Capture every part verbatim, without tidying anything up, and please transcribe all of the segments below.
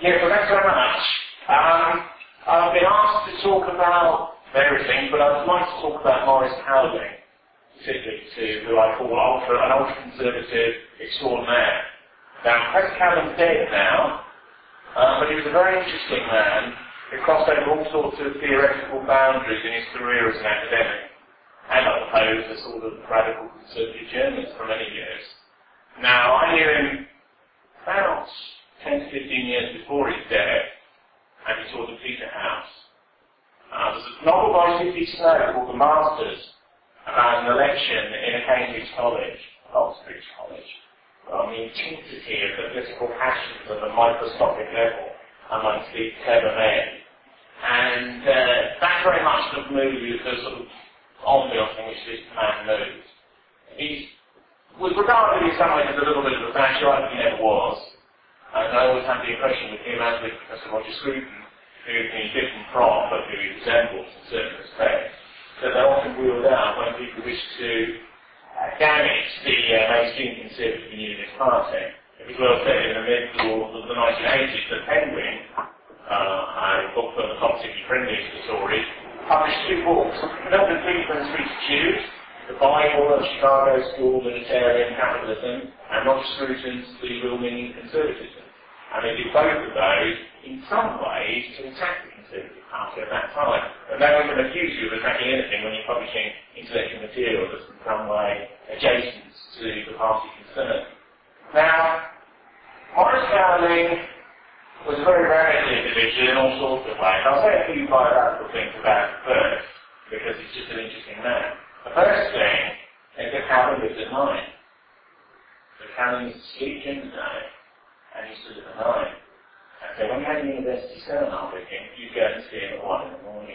Yeah, well, thanks very much. Um, I've been asked to talk about various things, but I'd like to talk about Maurice Cowling, particularly to who I call ultra, an ultra-conservative extraordinaire. Now, Professor Cowling's dead now, uh, but he was a very interesting man who crossed over all sorts of theoretical boundaries in his career as an academic, and I suppose a sort of radical conservative journalist for many years. Now, I knew him about ten to fifteen years before his death, and he taught at Peterhouse. Uh, there's a novel by Sidney Snow called The Masters, about an election in a Cambridge college, Oxbridge College, on the intensity of the political passions at a microscopic level amongst these clever men. And uh, that's very much the movie, the sort of ambiance in which this man moves. He was regarded in some ways as a little bit of a fascist, he never was. And I always had the impression with him, as with Professor Roger Scruton, who he's different from, but who he resembles in certain respects, that they often wheeled out when people wished to uh, damage the uh, mainstream Conservative and Unionist Party. It was well said in the middle of the nineteen eighties that Penguin, uh, a book for the politically friendly to the Tories, published two books, Milton Friedman's Free to Choose, The Bible of Chicago School Libertarian Capitalism, and Roger Scruton's The Real Meaning of Conservatism. And they did both of those, in some ways, to attack the Conservative Party at that time. But no one can accuse you of attacking anything when you're publishing intellectual material that's in some way adjacent to the party concerned. Now, Maurice Cowling was a very radical individual in all sorts of ways. I'll say a few biographical things about him first, because he's just an interesting man. The first thing is that Cowling lived at night. So Cowling used to sleep during the day, and he stood at the night. And so when you had a university seminar with him, you'd go and see him at one in the morning.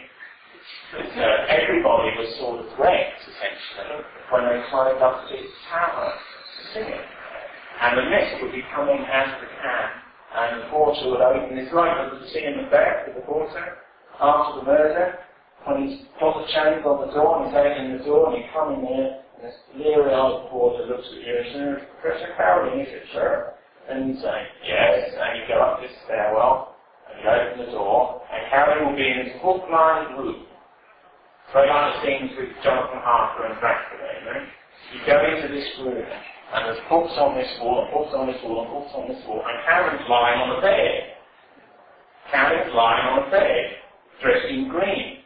So everybody was sort of wrecked, essentially, when they climbed up to his tower to see him. And the mist would be coming out of the can, and the porter would open. It's like the scene in Macbeth with the porter after the murder, when he's got the chains on the door, and he's opening the door, and you come in there, and this leery-eyed porter looks at you and says, "Professor Cowling, is it, sir?" And you say, "Yes," and you go up this stairwell, and you open the door, and Cowling will be in his hook-lined room. Very like the scenes with Jonathan Harker and Dracula, you know? You go into this room, and there's books on this wall, and books on this wall, and books on this wall, and Cowling's lying on the bed. Cowling's lying on the bed, dressed in green.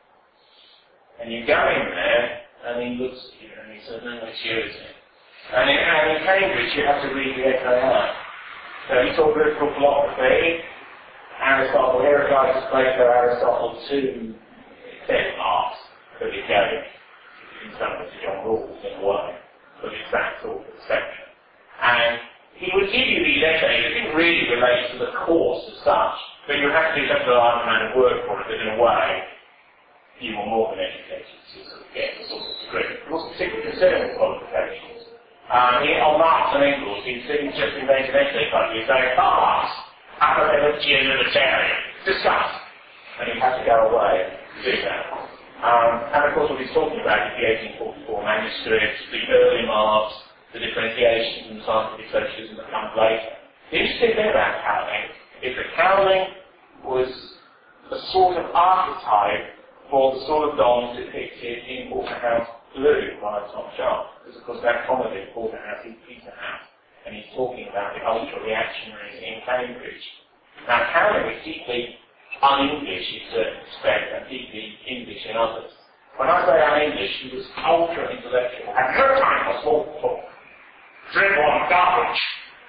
And you go in there, and he looks at you, and he says, "No, it's you, isn't it?" And in, and in Cambridge, you have to read the Echo out. So he taught political philosophy, Aristotle, Heraclitus, Plato, Aristotle, two Denmarks, but it goes in some ways to John Rawls in a way, but it's that sort of section. And he would give you these essays. It didn't really relate to the course as such, but you have to do something like a man of work for it, but in a way, you were more than educated to sort of get the sort of degree. He wasn't particularly concerned with qualifications. Um, he, on Marx and Engels, he didn't just invent an essay, but he was saying, "Marx, apologia libertarian, discuss." And he had to go away and do that. Um, and of course, what he's talking about is the eighteen forty-four manuscripts, the early Marx, the differentiations and scientific socialism that comes later. The interesting thing about Cowling is that Cowling was a sort of archetype for the sort of dons depicted in Porterhouse Blue by Tom Sharp. Because of course that comedy, Porterhouse is Peterhouse, and he's talking about the ultra-reactionaries in Cambridge. Now Cowling was deeply un-English in certain respects and deeply English in others. When I say un-English, he was ultra-intellectual. At no time was small talk. Drink on garbage.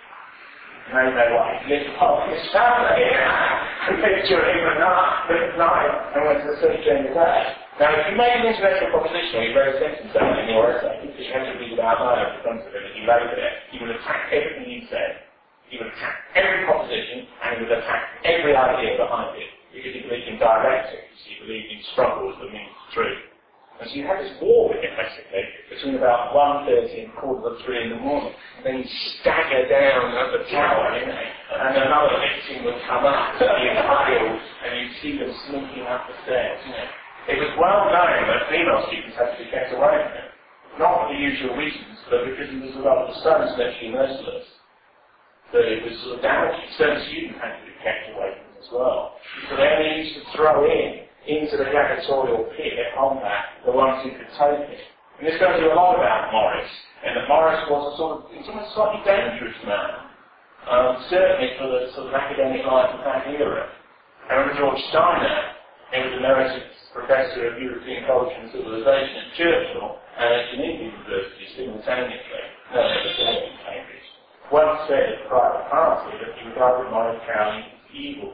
No, no, what? He lived off his family. He lived during the night, the night, and went to the city during the day. Now, if you make an intellectual proposition, or you wrote a sentence down in your essay, because you have to read it out loud in front of him, and you wrote it, he would attack everything you said. He would attack every proposition, and he would attack every idea behind it, because he believed in dialectics, he believed in struggle as the means to truth. And so you had this war with him, basically, between about one thirty and quarter of three in the morning. And then he'd stagger down at the tower, you know, and another victim would come up, being hailed, and you'd see them sneaking up the stairs, you know. It was well known that female students had to be kept away from him. Not for the usual reasons, but because he was a rather stone-sledging merciless. that it was sort of damaging. Certain students had to be kept away from them as well. So they only used to throw in into the gladiatorial pit at combat the ones who could take it. And this tells you a lot about Morris, and that Morris was a sort of, in some ways, slightly dangerous man, um, certainly for the sort of academic life of that era. I remember George Steiner, he was emeritus professor of European culture and civilization at Churchill and at Geneva University simultaneously, no, at the same in Cambridge, once said at the private party that he regarded Morris Cowley as evil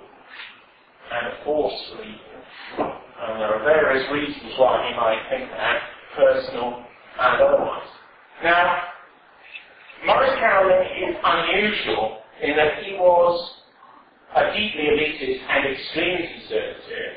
and a force for evil. And there are various reasons why he might think that, personal and otherwise. Now, Morris Cowley is unusual in that he was a deeply elitist and extremely conservative,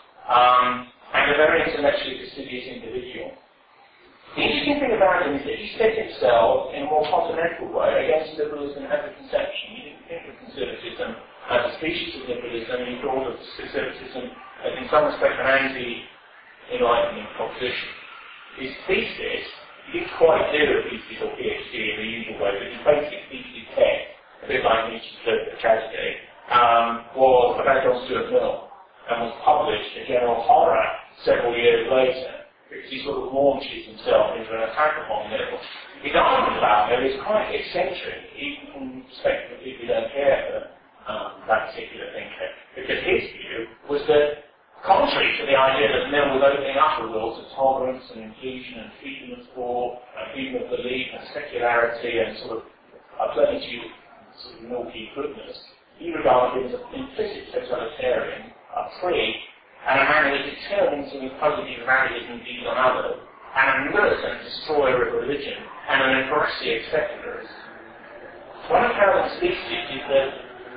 um, and a very intellectually fastidious individual. The interesting thing about him is that he set himself in a more continental way against liberalism as a conception. He didn't think of conservatism as a species of liberalism. He thought of conservatism as in some respect an anti-enlightenment proposition. His thesis, he didn't quite do a thesis or PhD in the usual way, but his basic thesis text, a bit like Nietzsche's The Tragedy, um, was about John Stuart Mill, and was published to general horror several years later, because he sort of launches himself into an attack upon Mill. His argument about Mill is quite eccentric, even from the perspective of people who don't care for um, that particular thinker, because his view was that, contrary to the idea that Mill was opening up a world to tolerance and inclusion and freedom of thought, and freedom of belief and secularity and sort of a plenitude of sort of milky goodness, he regarded him as an implicit totalitarian, a prig, and a man who was determined to impose his values and views on others, and a militant destroyer of religion, and an aggressive secularist. One of Cowley's theses is that,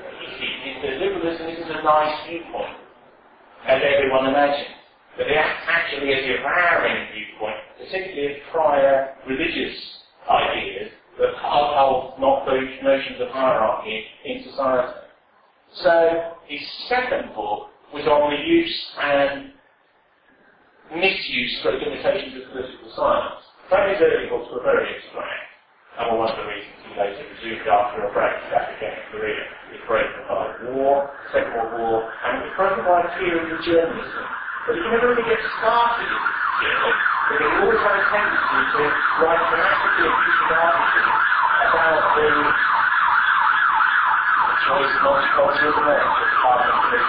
is that liberalism isn't a nice viewpoint, as everyone imagines, but it actually is a devouring viewpoint, particularly of prior religious ideas that uphold not those notions of hierarchy in society. So his second book was on the use and misuse of limitations of political science. Some of his early books were very abstract, and were one of the reasons he later resumed after a break his academic career. He was broken by war, Second World War, and he was broken by a theory of journalism. But he never really gets started in journalism, because he always had a tendency to write dramatically efficient articles about the choice of multicultural America, part of the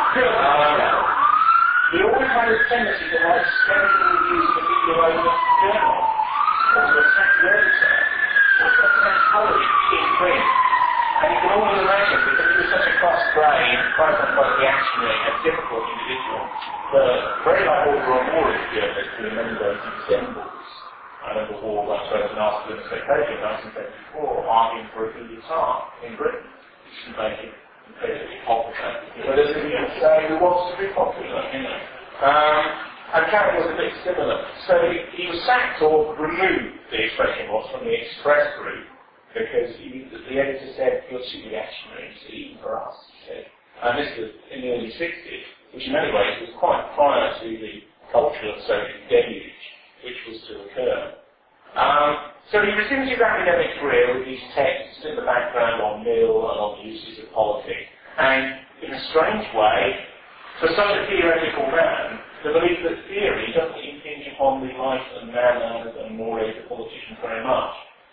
He always had a tendency to write scathing reviews of video over journal, or to attack the editor, or to attack politics in print. And you can always imagine, because he was such a cross-grained, quite quite reactionary and difficult individual, that very like all the Moorish journalists who in many ways he resembles. I remember War once wrote an article in the Spectator in nineteen seventy-four arguing for a coup d'etat in Britain, which would make him incredibly popular. But as he would say, who wants to be popular, you know. Um, and Cowley was a bit similar. So he, he was sacked or removed, the expression was, from the Express group, because he, the editor said, you're too reactionary, so even for us, he said. And this was in the early sixties, which in many ways was quite prior to the cultural and social deluge, which was to occur. Um, so he resumed his academic career with these texts in the background on Mill and on the uses of politics. And in a strange way, for such a theoretical man, the belief that theory doesn't impinge upon the life and manners and mores of politicians very much.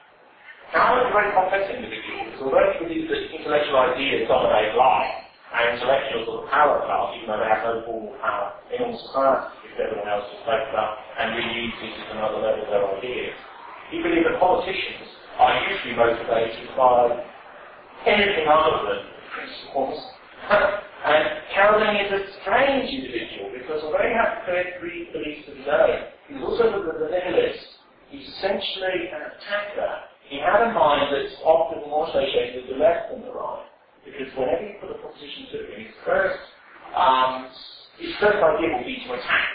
Cowley was a very complex individual, because although he believed that intellectual ideas dominate life, and intellectuals are the power class, even though they have no formal power in all society, because everyone else is spoken up and reuses at another level their ideas. He believed that politicians are usually motivated by anything other than principles. And Cowley is a strange individual, because although he had three beliefs of his own, he was also the nihilist. He's essentially an attacker. He had a mind that's often more associated with the left than the right. Because whenever you put a proposition to him, his first, um, his first idea will be to attack,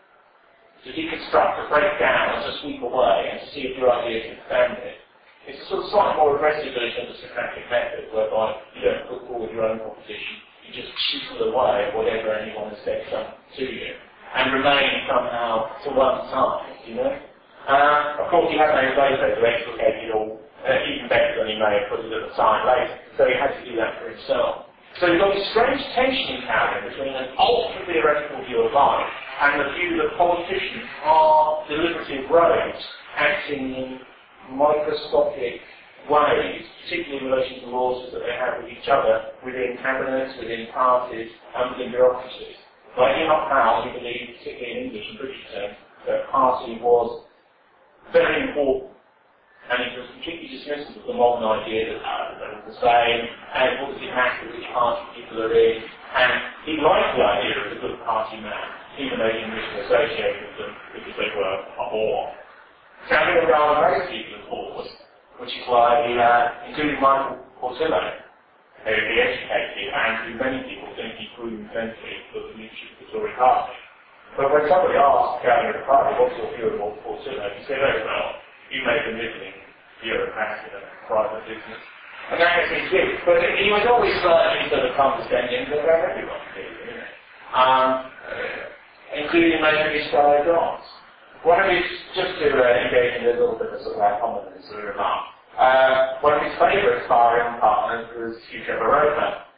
to deconstruct, to break down, and to sweep away, and to see if your idea can stand it. It's a sort of slightly more aggressive version of the Socratic method, whereby you don't put forward your own proposition, you just chisel away whatever anyone has said to you, and remain somehow to one side, you know? Uh, of course, he had no Plato to explicate it all uh, even better than he may have put it at the time later. So he had to do that for himself. So you've got this strange tension in Calvin between an ultra-theoretical view of life and the view that politicians are deliberative rogues acting in microscopic ways, particularly in relation to laws that they have with each other, within cabinets, within parties, and within bureaucracies. Like Enoch Powell, he believed, particularly in English and British terms, that party was very important. And he was completely dismissive of the modern idea that uh, they're all the same, and what does it matter which party people are in, and he liked the idea of a good party man, even though he didn't wish to associate with them because they were a whore. Calvin regarded most people as whores, which is why he, uh, including Michael Portillo, who he educated, and who many people think he grew intensely for the leadership of the Tory party. But when somebody asked Calvin at the party, what's your view of Portillo, he said, oh well, you make a living bureaucratic and private business. And that is his view. But he was always slightly sort of condescending to everyone, isn't it? Um, uh, including most of his fellow gods. One of his, just to uh, engage in a little bit of sort of ad hominem sort of remark, uh, one of his favourite sparring partners was Hugh Trevor Roper,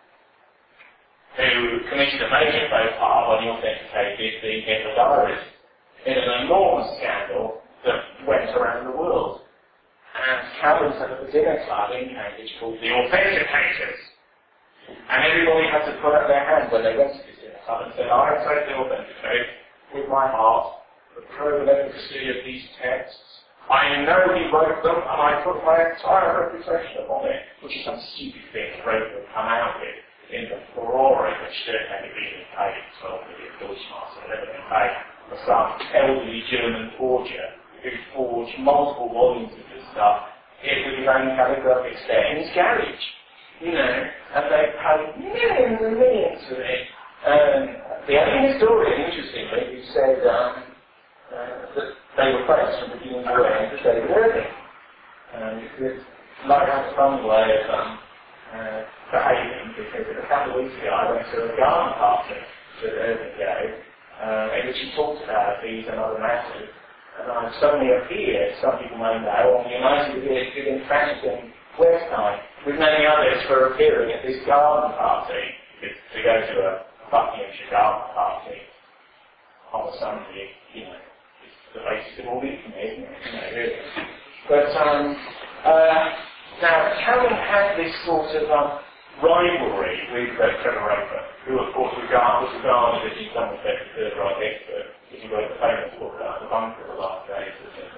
who committed a major faux pas when he authenticated the Hitler diaries in an enormous scandal that went around the world. And Calvin set up a dinner club in Cambridge called the Authenticators. And everybody had to put up their hand when they went to this dinner club and said, I totally authenticate with my heart the proven efficacy of these texts. I know he wrote them and I put my entire reputation upon it, which is some stupid thing Roper would come out with in the furore which certainly had been paid twelve million Deutschmarks or whatever they paid for some elderly German forger who forged multiple volumes of this stuff it with his own calligraphic set in his garage, you know, and they paid millions and millions for it. Um, the only historian, interestingly, who said um, uh, that they were friends from beginning to end was David Irving. Um, it's like a fun way of um, uh, behaving, because a couple of weeks ago I went to a garden party that Irving gave, uh, in which he talked about these and other matters. And I suddenly appeared, some people may know, on the United Good Franklin website, with many others for appearing at this garden party, to go to a Buckinghamshire garden party on a Sunday, you know, it's the basis of all infamy, isn't it? You know, really. But, um, uh, now, Calvin had this sort of um, rivalry with uh, Trevor Roper, who, of course, regard, was regarded as his some respect the third right expert, because he wrote the famous book about the bunker of the last days,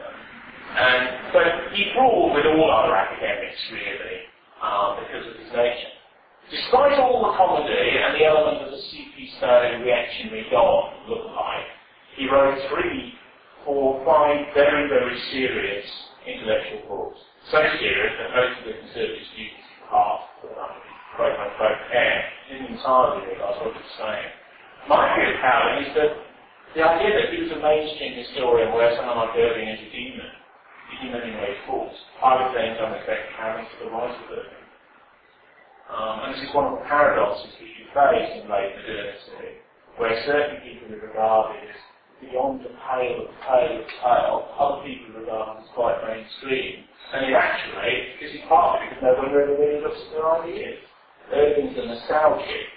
and but he brawled with all other academics, really, uh, because of his nature. Despite all the comedy and the element of the C P Stone reactionary God look like, he wrote three, four, five very, very serious intellectual books. So serious that most of the conservative students passed the quote unquote care didn't entirely realise what he was saying. My view of Calvin is that the idea that he was a mainstream historian where someone like Irving is a demon is in many ways false. I would say in some respects Calvin to the right of Irving. Um, and this is one of the paradoxes which you face in late modernity, where certain people are regarded as beyond the pale of pale of pale, other people are regarded as quite mainstream. And actually, this is partly because no one really, really looks at their ideas. Irving's a nostalgic.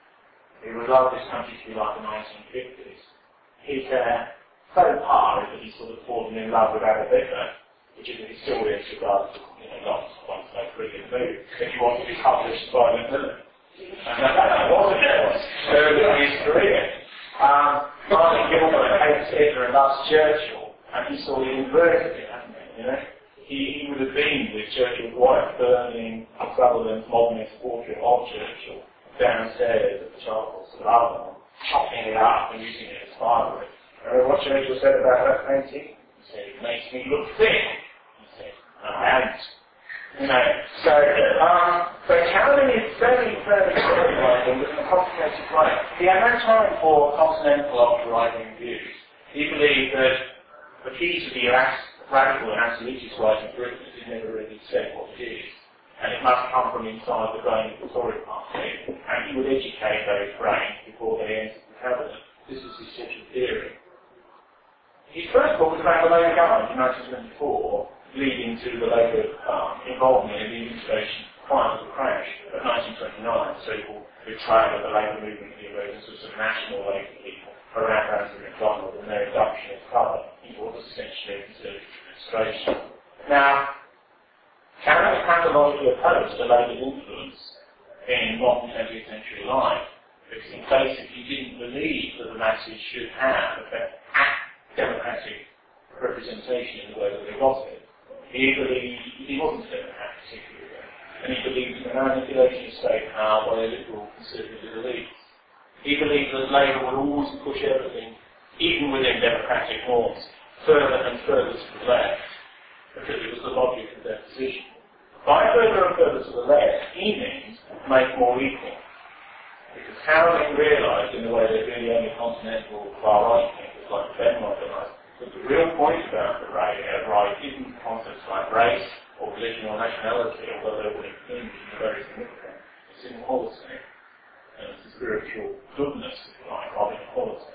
He regards this country to be like the nineteen fifties. His uh, faux pas is that he's sort of fallen in love with Ada Bitter, which is a historian's regard as, you know, not one so brilliant move, if you want to be published by Macmillan. And that wasn't it. Early in his career. Um, Martin Gilbert hates Hitler and loves Churchill, and he sort of inverted it, hasn't he? You know? He, he would have been with Churchill's wife burning Sutherland's modernist portrait of Churchill downstairs at the Charles Garden, chopping it up and using it as firewood. Remember what Churchill said about that painting? He said, it makes me look thin. He said, I haven't. You know, so, um, but Calvin is very, very polarizing with a complicated way. He had no time for continental ultra-right-wing views. He believed that the key to the radical and absolutist right in Britain is he never really said what it is. And it must come from inside the brain of the Tory party, and he would educate those brains before they entered the cabinet. This is his central theory. His first book was about the Labour government in nineteen twenty-four, leading to the Labour um, involvement in the administration prior to the crash of nineteen twenty-nine, the so-called betrayal of the Labour movement, the emergence of some national Labour people around Anthony McDonald and their induction as cover in what was essentially a Conservative administration. Now, Cameron pathologically opposed to Labour's influence in modern twentieth century life, because he basically didn't believe that the masses should have a democratic representation in the way that they got it. He believed he wasn't a Democrat particularly, and he believed in the manipulation of state power by a liberal conservative elites. He believed that Labour would always push everything, even within democratic norms, further and further to the left, because it was the logic of their position. By further and further to the left, he means make more equal. Because Caroline realised, in the way that really only continental far-right thinkers like Ben recognised, that the real point about the right, uh, right isn't concepts like race or religion or nationality, although they would include in very significant. It's inequality, and it's the spiritual goodness, if you like, of inequality.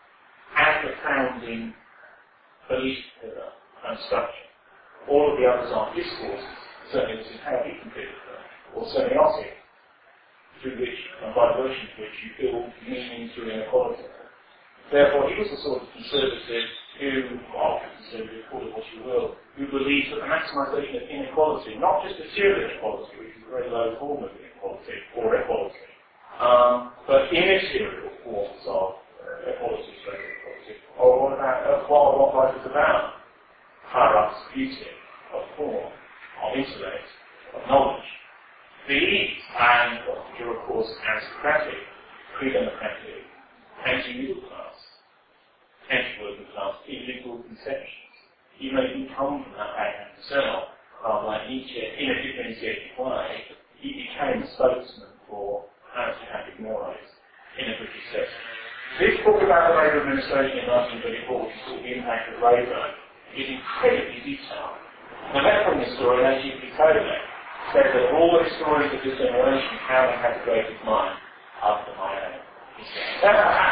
As the founding belief pillar and structure, all of the others are discourses. Certainly this is how he completed them, or semiotic, through which, and by virtue of which you build meaning through inequality. Therefore, he was the sort of conservative who, well, conservative, call it what you will, who believes that the maximisation of inequality, not just material inequality, which is a very low form of inequality, or equality, um, but immaterial forms of uh, equality, social equality, or what about, uh, what, what life is about, higher-ups beauty, of form, of intellect, of knowledge. These, and what are of course aristocratic, pre-democratic, anti-middle class, anti-working class, illegal conceptions. You may even come from that background yourself, uh, like Nietzsche, in a differentiated way, he became a spokesman for aristocratic mores in a British setting. This book about the Labour administration in nineteen thirty-four, which is called The Impact of Labour, is incredibly detailed. The letter in this story, H E P Taylor, said that all the stories of this generation haven't had the greatest mind after my own. He said,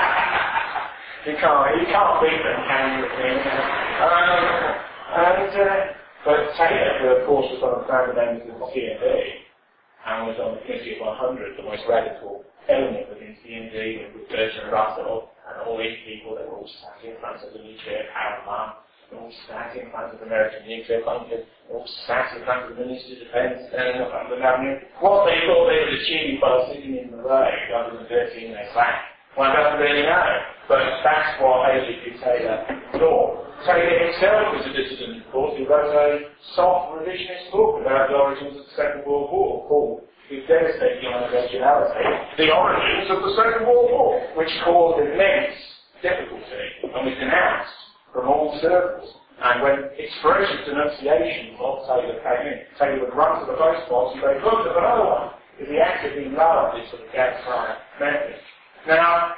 you can't, you can't beat them, can you? Um, and, uh, but Taylor, who of course was one of the founder members of the C N D, and was on the Committee of one hundred, the most radical element within C N D, with Bertrand Russell, and all these people that were all sat in front of the nuclear power plant, and all sat in front of American nuclear bunkers, all sat in front of the Ministry of Defence, standing up under the Avenue. What they thought they would achieve by sitting in the rain rather than dirtying their sack, one doesn't really know. But that's what H E P Taylor thought. Taylor himself was a dissident, of course. He wrote a soft revisionist book about the origins of the Second World War, called, with devastating unoriginality, The Origins of the Second World War, which caused immense difficulty and was denounced from all circles. And when expressions, denunciations of Taylor came in, Taylor would run to the post box and say, look, there's another one. Because he actively loved this sort of gas-fire method. Now,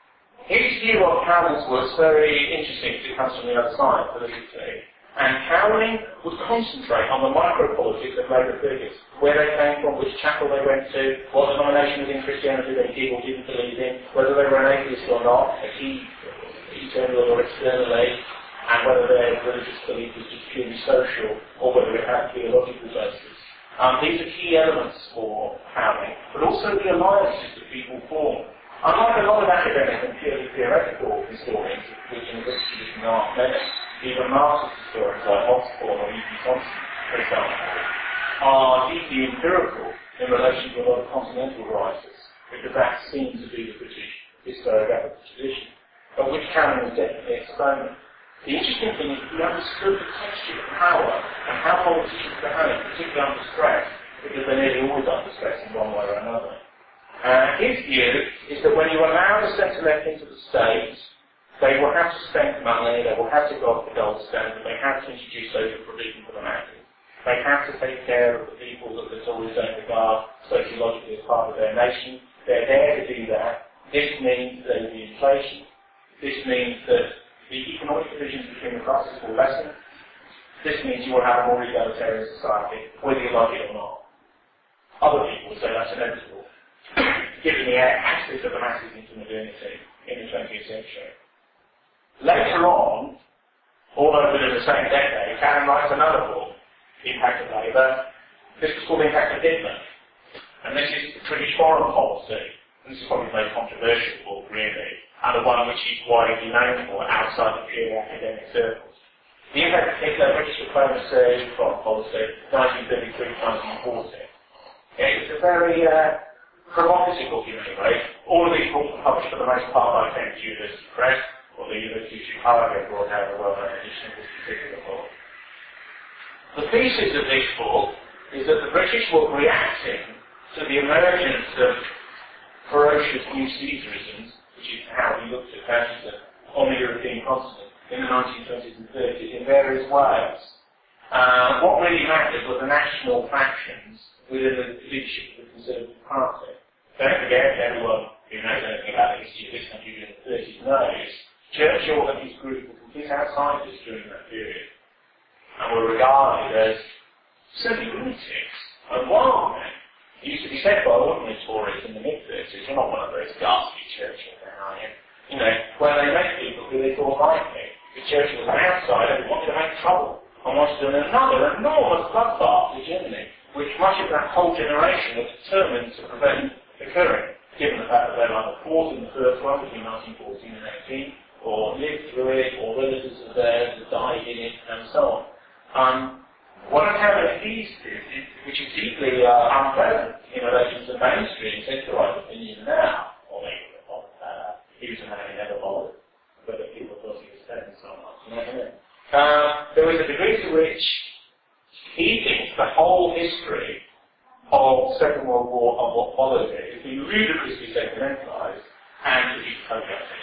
his view of Cowling's was very interesting because it comes from the other side, politically. And Cowling would concentrate on the micro-politics of Labour figures, where they came from, which chapel they went to, what denomination within Christianity they did or didn't believe in, whether they were an atheist or not, as he internally or externally, and whether their religious belief was just purely social or whether it had theological basis. Um, these are key elements for Cowling, but also the alliances that people form. Unlike a lot of academic and purely theoretical historians, which in this tradition are many, even Marxist historians like Osborne or E P Thompson, for example, are deeply empirical in relation to a lot of continental writers, because that seems to be the British historiographical tradition, but which Cowling was definitely exponent. The interesting thing is he understood the texture of power and how politicians behave, particularly under stress, because they're nearly always under stress in one way or another. Uh, his view is that when you allow the centre-left into the state, they will have to spend money, they will have to go off the gold standard, they have to introduce social provision for the masses. They have to take care of the people that the Tories don't regard sociologically as part of their nation. They're there to do that. This means there will be inflation. This means that the economic divisions between the classes will lessen. This means you will have a more egalitarian society, whether you like it or not. Other people will say that's inevitable, given the access of the masses into modernity in the twentieth century. Later on, Although within the same decade, Calvin writes another book, The Impact of Labour. This was called The Impact of Hitler. And this is British foreign policy. And this is probably the most controversial book, really, and the one which he's widely known for outside the purely academic circles. The Impact of Hitler, British Diplomacy, Foreign Policy, nineteen thirty-three to nineteen forty. Yeah, it's a very uh, provocative book in many ways. All of these books were published for the most part by Cambridge University Press, or the University of Chicago brought out a well-known edition of this particular book. The thesis of this book is that the British were reacting to the emergence of ferocious new Caesarisms, which is how we looked at fascism on the European continent in the nineteen twenties and thirties in various ways. Uh, what really mattered were the national factions within the leadership of the Conservative Party. Don't forget, everyone who knows anything about the history of this country during the thirties knows, Churchill and his group were complete outsiders during that period, and were regarded as simply lunatics and wild men. It used to be said by ordinary Tories in the mid-thirties, you're not one of those ghastly Churchill men, are you? You know, when they met people who they thought like me, the Churchill was an outsider who wanted to make trouble, and wanted to do another enormous bloodbath in Germany, which much of that whole generation was determined to prevent occurring, given the fact that they either fought in the first one between nineteen fourteen and eighteen, or lived through it, or relatives of theirs had died in it, and so on. Um, What I'm having at these is, which is deeply uh, unpleasant in relation to mainstream secularized opinion now, or maybe uh, he was a man who never bothered, whether people thought he was dead and so on. You know what I mean? Uh, there was a degree to which he thinks the whole history of the Second World War and what followed it has been ludicrously sentimentalized and to be programmed.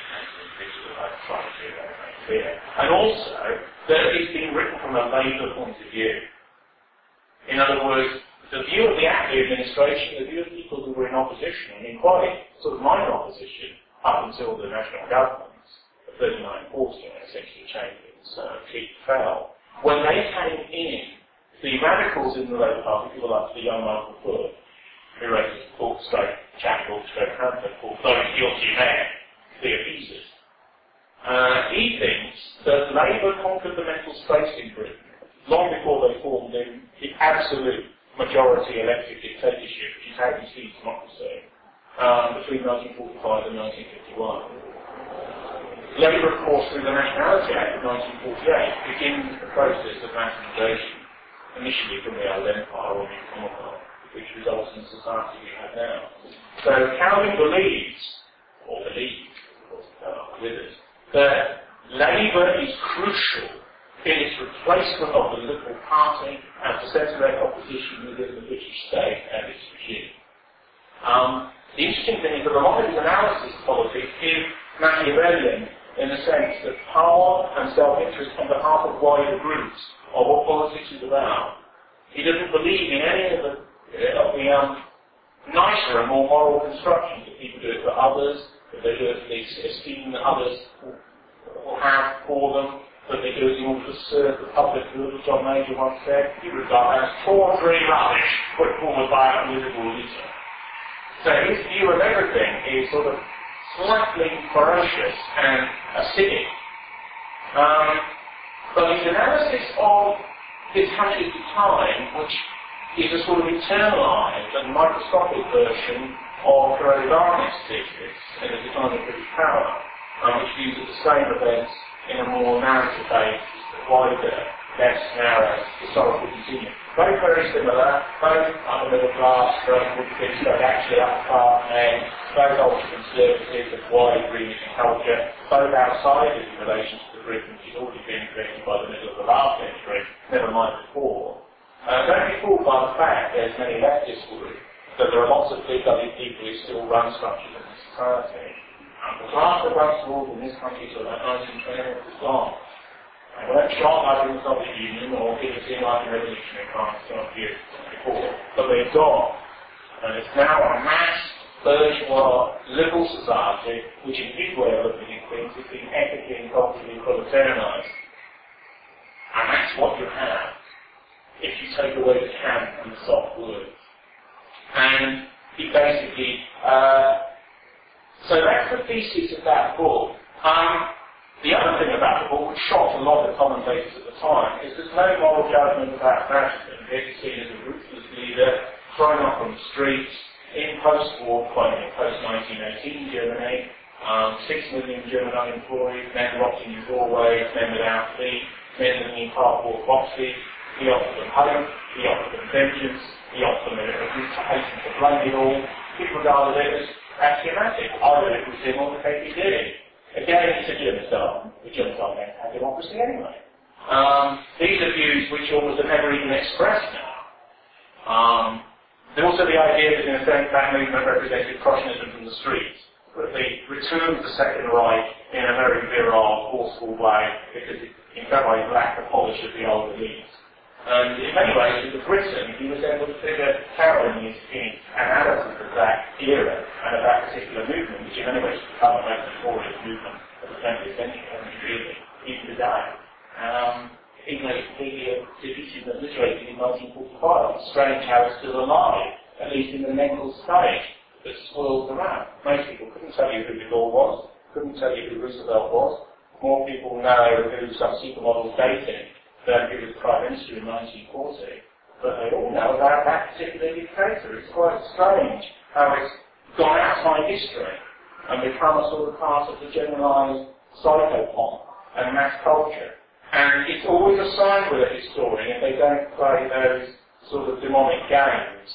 And also that it's been written from a Labour point of view. In other words, the view of the Attlee administration, the view of people who were in opposition, and in quite sort of minor opposition, up until the national governments of thirty-nine forty, when essentially Chamberlain's uh, feet fell. When they came in, the radicals in the Labour Party, people like the young Michael Foot, who wrote this book, straight chapter, straight pamphlet called Those Guilty Men, the Appeasers. Uh, he thinks that Labour conquered the mental space in Britain long before they formed the, the absolute majority elected dictatorship, which is how you see democracy, um, between nineteen forty-five and nineteen fifty-one. Labour, of course, through the Nationality Act of nineteen forty-eight, begins the process of nationalisation, initially from the old empire or the Commonwealth, which results in the society we have now. So Calvin believes, or believes, of course, uh, with us, that Labour is crucial in its replacement of the Liberal Party and for centre-left opposition within the British state and its regime. Um, the interesting thing is that a lot of his analysis of politics is Machiavellian in the sense that power and self-interest on behalf of wider groups are what politics is about. He doesn't believe in any of the, uh, of the um, nicer and more moral constructions that people do it for others, that they do it for the esteem that others will have for them, that they do it in order to serve the public good, as John Major once said. He regarded as tawdry rubbish put forward by a political leader. So his view of everything is sort of slightly ferocious and acidic. Um, but his analysis of his country's decline, which is a sort of internalized and microscopic version of Ferrero Garnet's thesis in the decline of British power, um, which views the same events in a more narrative-based, wider, less narrow historical continuum. Both very similar, both upper middle class, both Woodfins, both actually upper class men, both ultra-conservative with wide remit and culture, both outsiders in relation to the Britain which has already been created by the middle of the last century, never mind before. Uh, don't be fooled by the fact, as many leftists would, that there are lots of big ugly people who still run structures in society. And the class that runs ruled in this country till about nineteen twenty is gone. And weren't shot like in the Soviet Union or guillotined like in revolutionary France some years before, but they've gone. And it's now a mass bourgeois liberal society which in his way of looking at things is being ethically and culturally proletarianized. And that's what you have if you take away the cant and the soft words. And he basically, uh, so that's the thesis of that book. Um, The other thing about the book, which shocked a lot of commentators at the time, is there's no moral judgment about Vatican. He's seen as a ruthless leader, thrown up on the streets, in post-war, quite in post-nineteen eighteen Germany, um, six million German unemployed, men rotting in doorways, men without feet, men living in cardboard boxes. He offered them hope, he offered them vengeance, he offered them a reputation to blame it all. People regarded it as axiomatic. Either it was him or the K P D. Again, it's a genocide. The genocide meant to have democracy anyway. Um, these are views which almost are never even expressed now. Um, there's also the idea that in a sense that movement represented Prussianism from the streets. But they returned the Second Reich in a very virile, forceful way because it in fact way lacked the polish of the old elites. And in many ways, with Britain, he was able to figure Carolyn in an analysis of that era and of that particular movement, which in many ways became a most notorious movement of the twentieth century, hasn't it really, even today. Um, even though it's completely defeated and obliterated in nineteen forty-five, it's strange how it's still alive, at least in the mental state that swirls around. Most people couldn't tell you who de Gaulle was, couldn't tell you who Roosevelt was. More people know who some supermodels dating than he was Prime Minister in nineteen forty, but they all know about that particular dictator. It's quite strange how it's gone outside history and become a sort of part of the generalised psychopomp and mass culture. And it's always a sign with a historian if they don't play those sort of demonic games,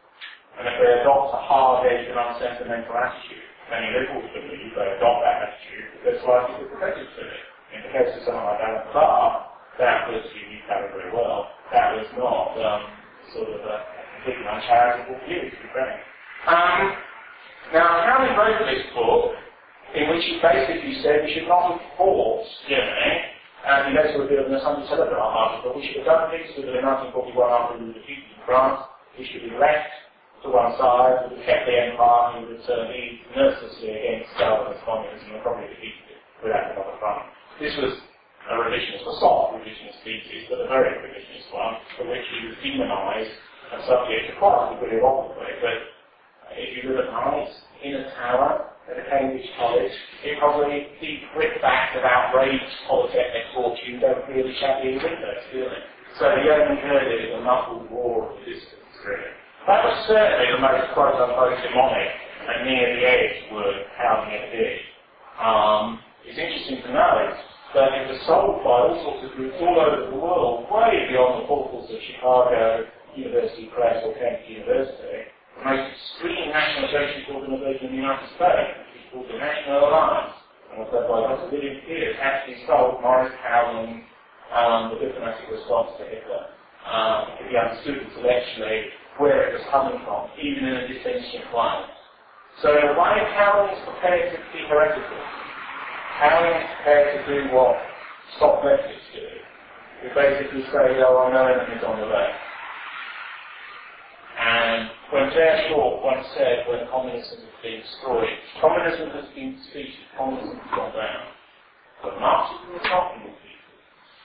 and if they adopt a hard-edged and unsentimental attitude. Many liberals believe they adopt that attitude because they're slightly sympathetic to it. In the case of someone like Alan Clark, that was, you knew that very well, that was not um, sort of a completely uncharitable view, to be frank. Um, now, Calvin wrote this book, in which he basically said we should not have fought Germany, and he later revealed in the Sunday Telegraph article, we should have done things with it in nineteen forty-one after we were defeated in France, we should be left to one side, we would have kept the empire, we would uh, be mercilessly against Stalinist communism and probably defeated it without another front. This was a revisionist, a soft revisionist thesis, but a very revisionist one, for which he was demonised and subject to quite a degree of obloquy. But if you live at night, in a tower, at a Cambridge college, it probably deep brickbats of outraged polytechnic fortune don't really shatter your windows, do they? So you only heard it as a muffled roar of resistance, really. That was certainly the most quote-unquote demonic and near the edge word Calvin ever did. Um, it's interesting to note that it was sold by all sorts of groups all over the world, way beyond the portals of Chicago University Press or Cambridge University. The most extreme nationalization organisation in the United States, which is called the National Alliance, and was led by Doctor William Pierce, actually sold Maurice Calvin's um, The Diplomatic Response to Hitler. Um, it could be understood intellectually where it was coming from, even in a dissentient way. So in a way, Calvin is prepared to be heretical. Calvin is prepared to do what stock leftists do. We basically say, oh, I know enemies on the left. And when J F Short once said, when communism has been destroyed, communism has been defeated, communism has gone down. But Marxism is not been defeated.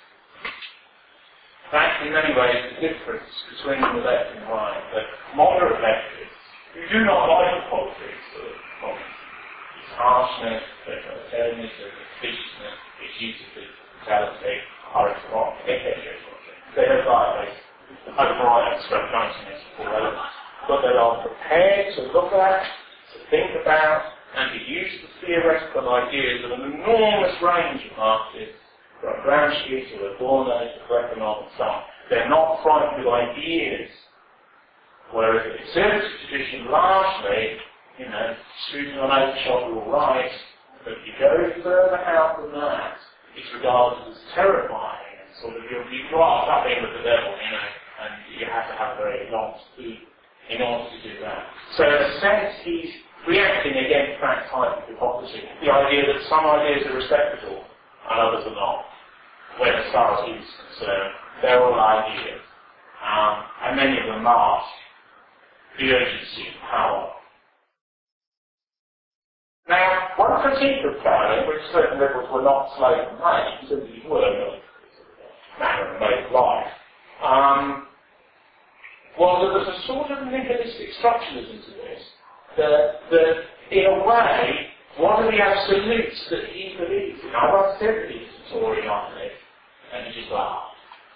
That's in many ways the difference between the left and right. That moderate leftists, who do not like the politics of communism, its harshness, its authoritarianism, its viciousness, its use of brutality, are its wrong. They don't like this override abstract niceness for elements. But they are prepared to look at, to think about, and to use the theoretical ideas of an enormous range of Marxists, from Gramsci to Adorno to Plekhanov and so on. They're not frightened with ideas. Whereas the conservative tradition largely, you know, shooting on open shot all right, but if you go further out than that, it's regarded as terrifying and sort of you you glass up in with the devil, you know, and you have to have a very long speed in order to do that. So in a sense he's reacting against that type of hypocrisy. The idea that some ideas are respectable and others are not. When as far as he's concerned, they're all ideas. Um, and many of them mask the urgency of power. Now, one critique of Calvin, which certain liberals were not slow to make, simply were not a matter of made life, um, was that there's a sort of nihilistic structuralism to this, that, that in a way What are the absolutes that he believes in? I once said that he's a Tory nominee, and he just laughed.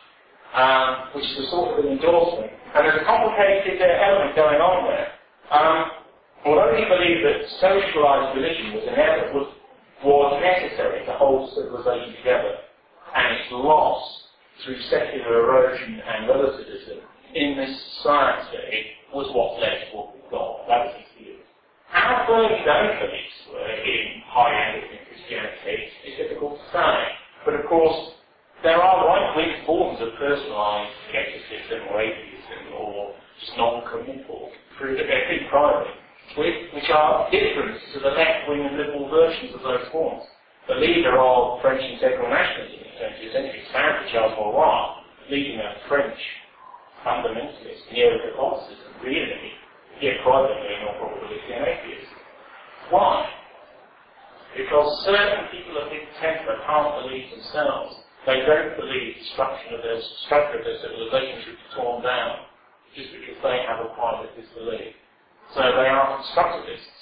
Um, which is a sort of an endorsement. And there's a complicated uh, element going on there. Um, although he believed that socialised religion was an error, was, was necessary to hold civilization together, and its loss through secular erosion and relativism in this society was what led to what we got. That was his view. How firmly those beliefs were in high Anglican Christianity is difficult to say. But of course, there are right-wing forms of personalised skepticism or atheism or just non-committal through the ethnic private, which, which are different to the left-wing and liberal versions of those forms. The leader of French integral nationalism in the twentieth century, Saint Charles Maurras, leading a French fundamentalist neo-Catholicism, really, yet privately in all probability an atheist. Why? Because certain people of his temper can't believe themselves. They don't believe the structure of their, structure of their civilization should be torn down just because they have a private disbelief. So they are constructivists.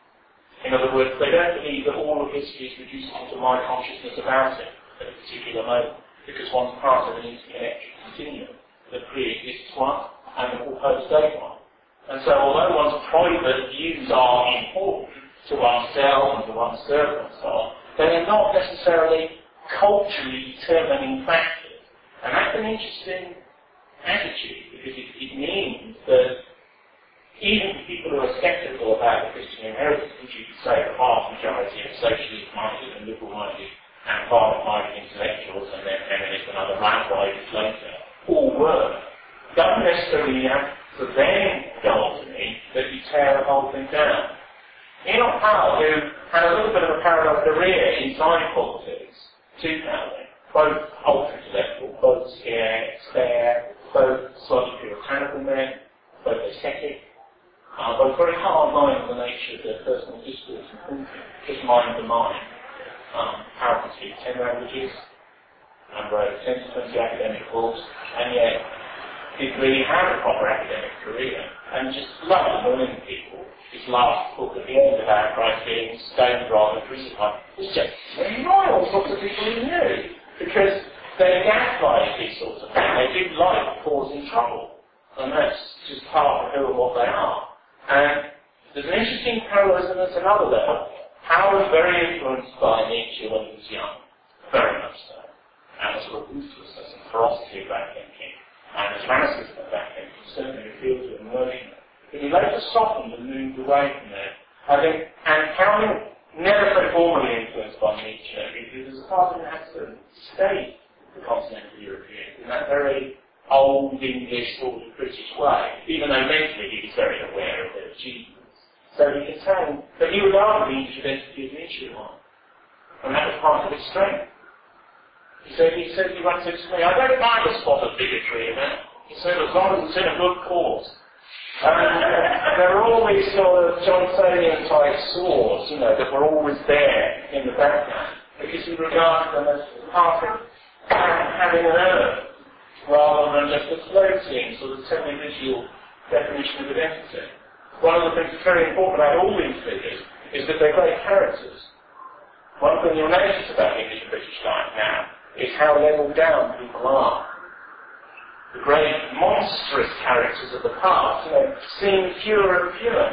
In other words, they don't believe that all of history is reduced into my consciousness about it at a particular moment, because one's part of an interconnected continuum that pre-exists one and the proposed date one. And so although one's private views are important to oneself and to one's circle and so on, they are not necessarily culturally determining factors. And that's an interesting attitude, because it, it means that even people who are sceptical about the Christian inheritance, which you could say the vast majority of socialist-minded and liberal-minded and violent-minded intellectuals and then feminists and other rabbis later, all were, don't necessarily have to then go on to me that you tear the whole thing down. Enoch Powell, who had a little bit of a parallel career inside politics, two Powell, both ultra-intellectual, both scared, spare, both slightly puritanical men, both ascetic, uh, both very hard-line on the nature of their personal discourse and thinking, just mind to mind. Um, Powell could speak ten languages, and wrote ten to twenty academic books, and yet didn't really have a proper academic career, and just loved learning people. His last book at the end about Christ being stoned rather than crucified was just very loyal to the people he knew, because they gaslighted these sorts of things. They didn't like causing trouble, and that's just part of who and what they are. And there's an interesting parallelism at another level. Powell was very influenced by Nietzsche when he was young, very much so, and a sort of ruthlessness and ferocity about thinking, and his fanaticism about thinking certainly appealed to him emotionally. But he later softened and moved away from there. I think, and Powell never so formally influenced by Nietzsche, because as a part of an accident, stayed the continental Europeans in that very old English sort of British way, even though mentally he was very aware of their achievements. So he can say that he would argue the English identity of Nietzsche one, and that was part of his strength. He said, he said, he once said to me, I don't mind a spot of bigotry in it. He said, as long as it's in a good cause. And uh, there were always sort of Johnsonian type swords, you know, that were always there in the background, because he regarded them as part of having an earth, rather than just a floating sort of semi-visual definition of identity. One of the things that's very important about all these figures is that they're great characters. One thing you'll notice about English and British life now is how leveled down people are. The great monstrous characters of the past, you know, seem fewer and fewer.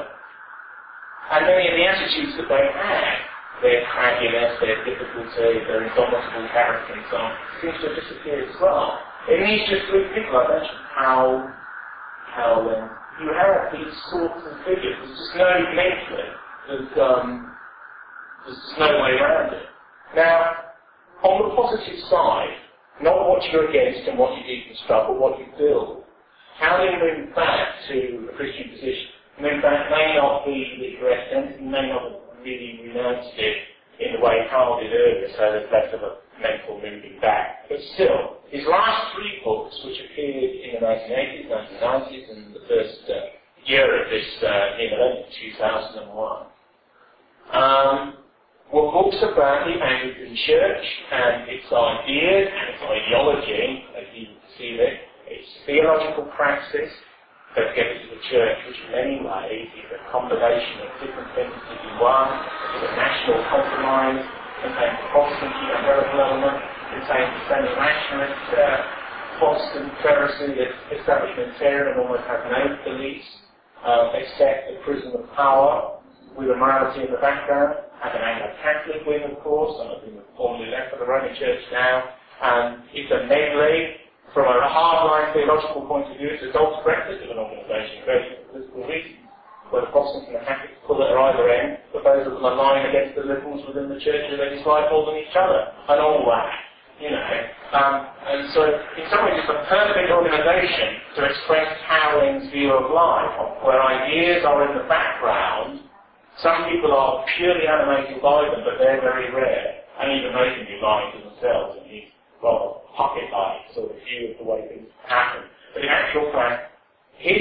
And many of the attitudes that they had, their cragginess, their difficulty, their indomitable character and so on, seems to have disappeared as well. In these just three people I mentioned, Powell, Powell, and you have these sorts of figures. There's just no mentally. There's, um, there's just no way around it. Now, on the positive side, not what you're against and what you deconstruct, but what you build. How you move back to a Christian position. Move back may not be the correct sense, and may not have really renounced it in the way Powell did earlier, so there's less of a mental moving back. But still, his last three books, which appeared in the nineteen eighties, nineteen nineties, and the first uh, year of this uh, new millennium, two thousand one, um, were books about the Anglican Church and its ideas and its ideology, as you see it, its theological praxis, that gets to the Church, which in many ways is a combination of different entities in one, is a national compromise, contains the Protestant evangelical element, contains the semi-nationalist uh, Protestant Confederacy, the establishmentarian and almost Haganaic beliefs, uh, except the prison of power with a morality in the background, and an Anglo-Catholic wing, of course, some of whom have formerly left for the Roman Church now, and it's a medley. From a hardline theological point of view, it's a dog's breakfast of an organisation created for political reasons, where the Protestants and the Catholics pull at either end, but those of them align against the liberals within the church who they dislike more than each other, and all that, you know. Um, and so, in some ways, it's a perfect organisation to express Howling's view of life, where ideas are in the background. Some people are purely animated by them, but they're very rare, and even they can be lying to themselves, and he's rather pocket-like sort of view of the way things happen. But in actual fact, his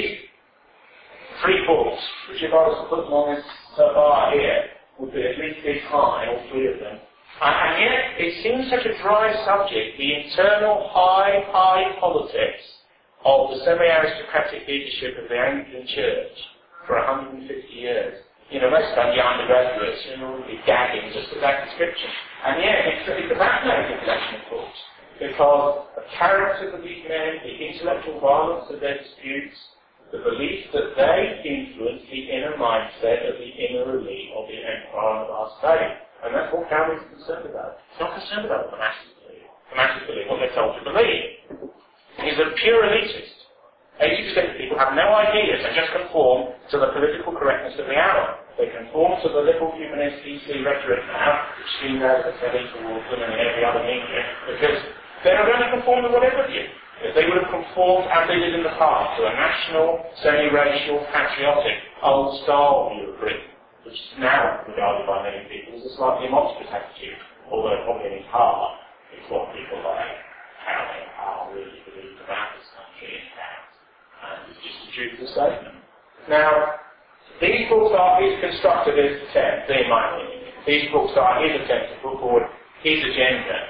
three books, which if I was to put them on this bar here, would be at least this high, all three of them. And, and yet, it seems such a dry subject, the internal high, high politics of the semi-aristocratic leadership of the Anglican Church for one hundred fifty years. You know, most of the undergraduates, you know, would be gagging just at that description. And yet, it's, it's a fascinating collection of books, because the character of these men, the intellectual violence of their disputes, the belief that they influence the inner mindset of the inner elite of the empire of our state. And that's what Calvin is concerned about. He's not concerned about what the masses believe. The masses believe what they're told to believe. He's a pure elitist. eighty percent of people have no ideas and just conform to the political correctness of the hour. They conform to the liberal humanist D C rhetoric now, which she knows that's heading towards women in every other media, because they're going to conform to whatever view. If they would have conformed as they did in the past to a national, semi-racial, patriotic, old-style view of Britain, which is now regarded by many people as a slightly monstrous attitude, although probably in its heart it's what people like Howling are really believe about this country in fact. And it's just a truthful statement. Now, these books are his constructivist attempt, in my opinion. These books are his attempt to put forward his agenda.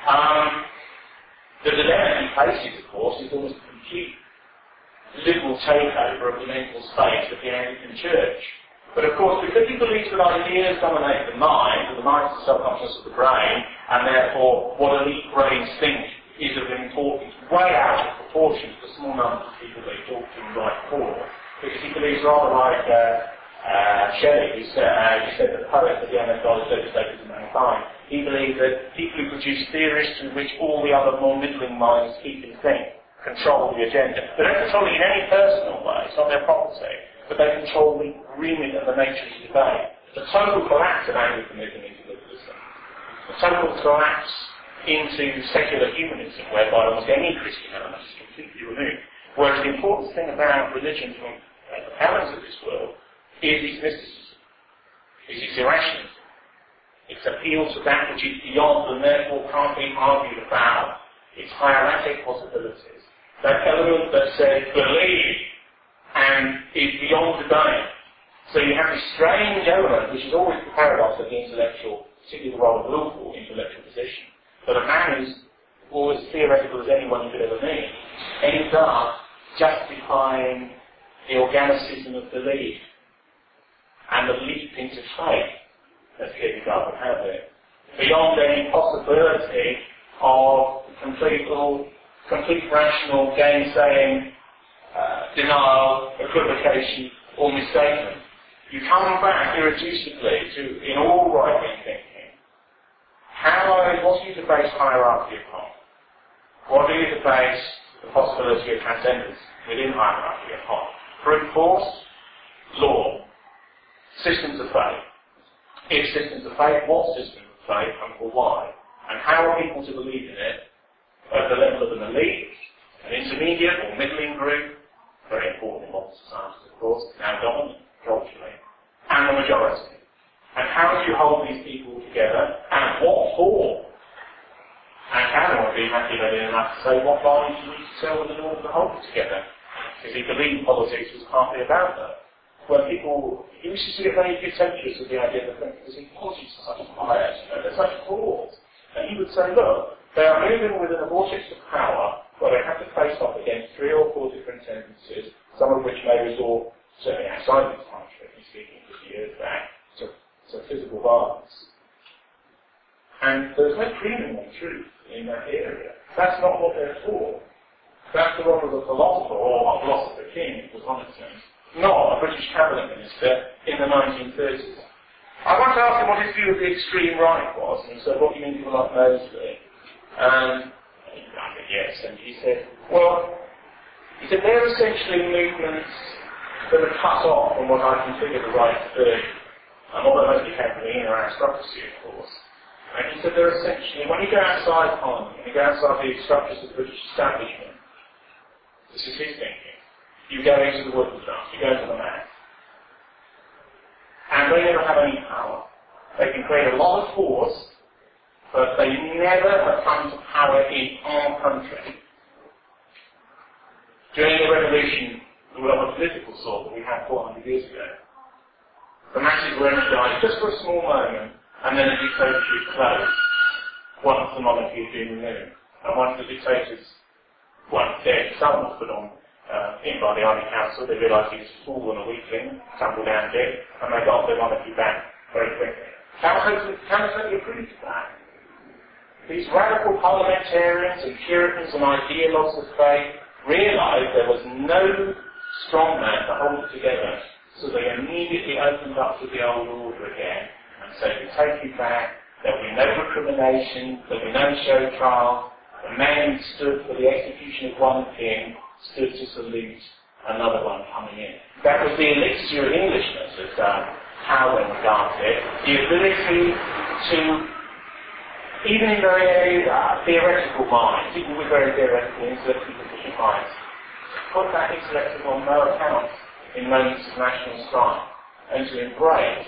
Um, The dilemma he faces, of course, is almost a complete liberal takeover of the mental space of the Anglican Church. But of course, because he believes that ideas dominate the mind, and the mind is the subconscious of the brain, and therefore what elite brains think is of importance way out of proportion to the small number of people they talk to and write for, because he believes rather like uh, uh, Shelley, who said, uh, who said that the poets of the M S God is legislators of mankind. He believed that people who produce theories through which all the other more middling minds speak and think control the agenda. They don't control it in any personal way, it's not their property, but they control the remit and the nature of the debate. The total collapse of Anglicanism into liberalism, the total collapse into secular humanism, whereby almost any Christian element is completely removed. Whereas the important thing about religion from uh, the elements of this world is its mysticism, is its irrationalism. Its appeal to that which is beyond and therefore can't be argued about. Its hieratic possibilities. That element that says believe and is beyond debate. So you have this strange element, which is always the paradox of the intellectual, particularly the role of willful intellectual position, that a man who's always theoretical as anyone you could ever meet ends up justifying the organicism of belief and the leap into faith that's getting up and have it, beyond any possibility of complete, complete rational gainsaying, uh, denial, equivocation, or misstatement. You come back irreducibly to, in all right-wing thinking, how, what do you base hierarchy upon? What do you base the possibility of transcendence within hierarchy upon? Brute force, law, systems of faith. If systems of faith, what systems of faith and for why? And how are people to believe in it at the level of an elite, an intermediate or middling group, very important in modern societies of course, now dominant culturally, and the majority. And how do you hold these people together, and what for? And Cameron would be happy enough to say what line you need to tell them in order to hold it together. Because he believed politics was partly about that. When people, he used to get very contemptuous of the idea that because politics are such bias, you know, they're such frauds. And he would say, look, they are moving within a vortex of power where they have to face off against three or four different tendencies, some of which may resort, certainly outside this country, speaking fifty years back, to, to so physical violence. And there's no criminal truth in that area. That's not what they're for. That's the role of a philosopher, or a philosopher king, it was one of them, not a British cabinet minister in the nineteen thirties. I wanted to ask him what his view of the extreme right was, and he said, what do you mean people like Mosley? And I said, yes, and he said, well, he said, they're essentially movements that are cut off from what I consider the right to be. And although mostly came from the inner aristocracy, of course. And he said, they're essentially, when you go outside Parliament, when you go outside the structures of the British establishment, this is his thinking, you go into the working class, you go into the mass, and they never have any power. They can create a lot of force, but they never have come to power in our country. During the revolution, of a political sort that we had four hundred years ago, the masses were energized just for a small moment, and then the dictatorship closed once the monarchy had been removed. And once the dictators, once their son was put on uh, in by the Army Council, they realised he was a fool and a weakling, tumbled down dead, and they got their monarchy back very quickly. Council totally approved of that. These radical parliamentarians and Puritans and ideologues of faith realised there was no strong man to hold it together, so they immediately opened up to the old order again and said, we take you back, there'll be no recrimination, there'll be no show trial, the man stood for the execution of one king, stood to salute another one coming in. That was the elixir of Englishness, as uh, Howland regards it, the ability to, even in very uh, theoretical minds, even with very theoretical, intellectually deficient minds, put that intellect on no account in moments of national strife, and to embrace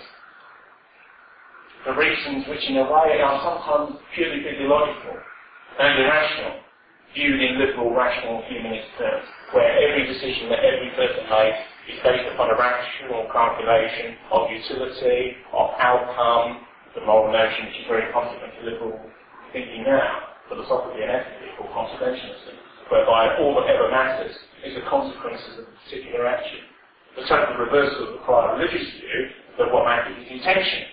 the reasons which in a way are sometimes purely physiological and irrational, viewed in liberal, rational, humanist terms, where every decision that every person makes is based upon a rational calculation of utility, of outcome, the moral notion which is very consequent to liberal thinking now, philosophically and ethically, called consequentialism, whereby all that ever matters is the consequences of a particular action. The total reversal of the prior religious view that what matters is intention.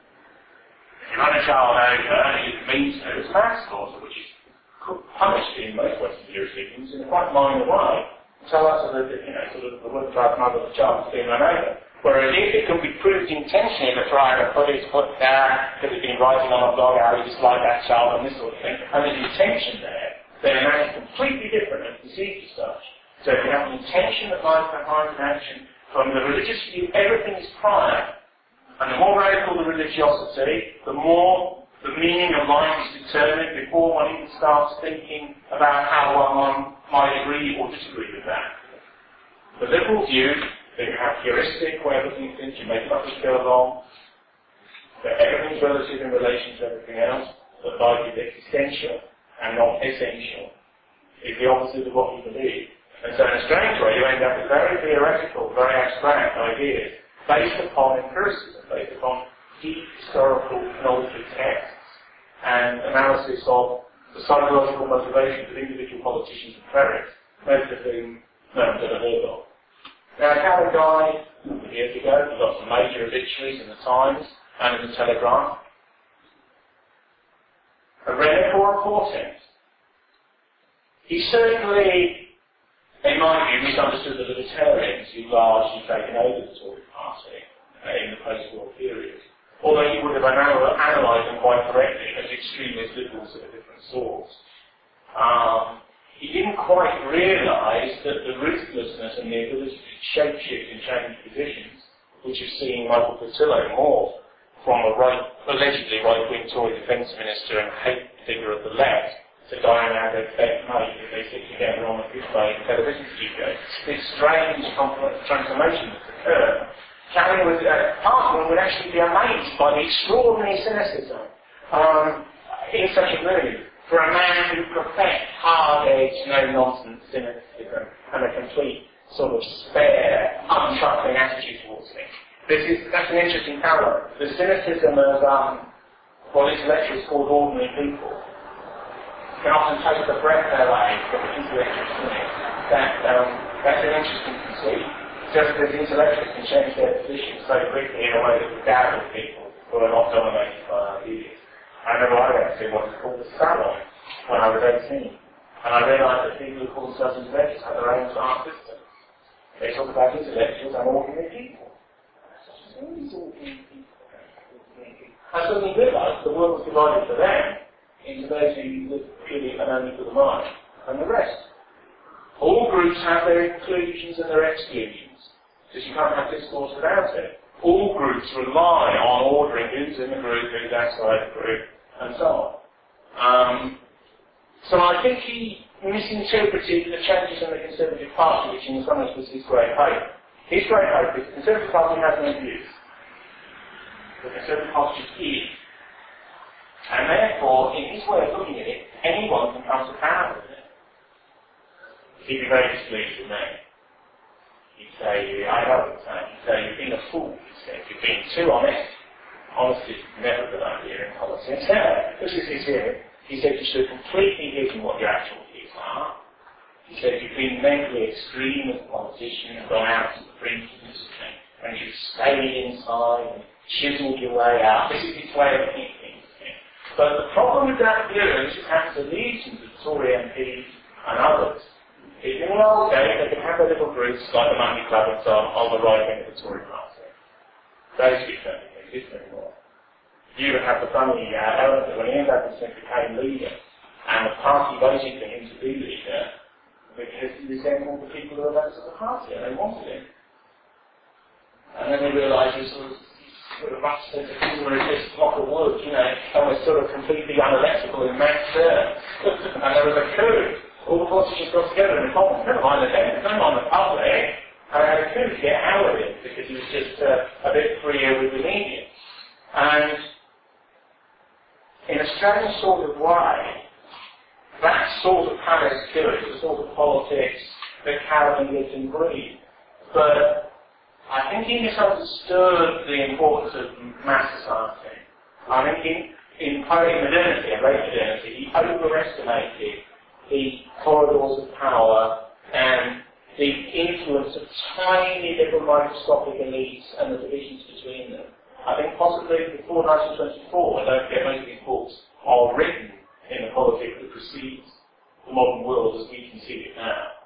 If you run a child over and it means to, it's manslaughter, which is punished in most Western jurisdictions in a quite minor way. So that's sort of, you know, sort of the work drive mother of the child is being run over. Whereas if it can be proved intentionally that driver put his foot down because he's been writing on a blog how he disliked that child and this sort of thing, and there's intention there, then that is completely different and perceived as such. So if you have an intention that lies behind an action, from the religious view, everything is prior, and the more radical the religiosity, the more the meaning of life is determined before one even starts thinking about how one might agree or disagree with that. The liberal view, that you have heuristic, where everything thinks you make it up as you go along, that everything's relative in relation to everything else, that life is existential and not essential, is the opposite of what you believe. And so in a strange way, you end up with very theoretical, very abstract ideas based upon empiricism, based upon deep historical knowledge of texts and analysis of the psychological motivations of individual politicians and clerics, most of whom no one's ever heard of. Now, Calvin died a couple of years ago. He got some major obituaries in the Times and in the Telegraph. A relic or a portent? He certainly, in my view, misunderstood the libertarians who largely taken over the Tory party uh, in the post-war period. Although he would have anal- analysed them quite correctly as extremist liberals of a different sort. Um, he didn't quite realise that the ruthlessness and the ability to shapeshift and change positions, which you've seen Michael Portillo morph from a right, allegedly right-wing Tory defence minister and hate figure of the left, to Diana and their mate as they sit together on a fixed-plane television studio. This strange transformation that's occurred. Calvin would, uh, Parkman would actually be amazed by the extraordinary cynicism um, in such a move for a man who professed hard-edged, no-nonsense cynicism and a complete sort of spare, untruthing attitude towards things. This is, that's an interesting parallel. The cynicism of um, what intellectuals call ordinary people can often take the breath away from intellectual cynics. That, um, that's an interesting conceit. Just as intellectuals can change their position so quickly in a way that would dazzle people, who are not dominated by ideas. I remember I went to what was called the salon when I was eighteen, and I realised that people who call themselves intellectuals have their own class system. They talk about intellectuals and ordinary people. I suddenly realised the world was divided for them into those who live purely and only for the mind, and the rest. All groups have their inclusions and their exclusions, because you can't have discourse without it. All groups rely on ordering who's in the group, who's outside the group, and so on. Um, so I think he misinterpreted the changes in the Conservative Party, which in some ways was his great hope. His great hope is the Conservative Party has no views. The Conservative Party just is. And therefore, in his way of looking at it, anyone can come to power with it. He'd be very displeased with me. He'd say, I know what I'm He'd say, you've been a fool, he said. You've been too honest. Honesty is never a good idea in politics. This is his view. He said you should have completely hidden what your actual views are. He said you've been mentally extreme as a politician and gone out to the fringes and you've stayed inside and chiseled your way out. This is his way of thinking. But the problem with that view, and this happens to legions of Tory M Ps and others, is in the old days they could have their little groups like the Monday Club and so on on the right wing of the Tory party. Those groups don't exist anymore. You would have the funny uh, element that when Ian Davidson became leader, and the party voted for him to be leader, because he resembled the people who were members of the party, and they wanted him. And then they realised he was sort of, sort of rushed into humorous block of wood, you know, and was sort of completely unelectable in Mount Stern. And there was a coup. All the politicians got together in the commons, never mind the tenants, never mind the public, and I had a coup to get Howard in, because he was just uh, a bit freer with the media. And in a strange sort of way, that sort of palace coup is the sort of politics that Calvin lived and breathed. But I think he misunderstood the importance of mass society. I think in, in modernity and late modernity, he overestimated the corridors of power and the influence of tiny little microscopic elites and the divisions between them. I think possibly before nineteen twenty-four, and don't forget most of these books are written in the politics that precedes the modern world as we conceive it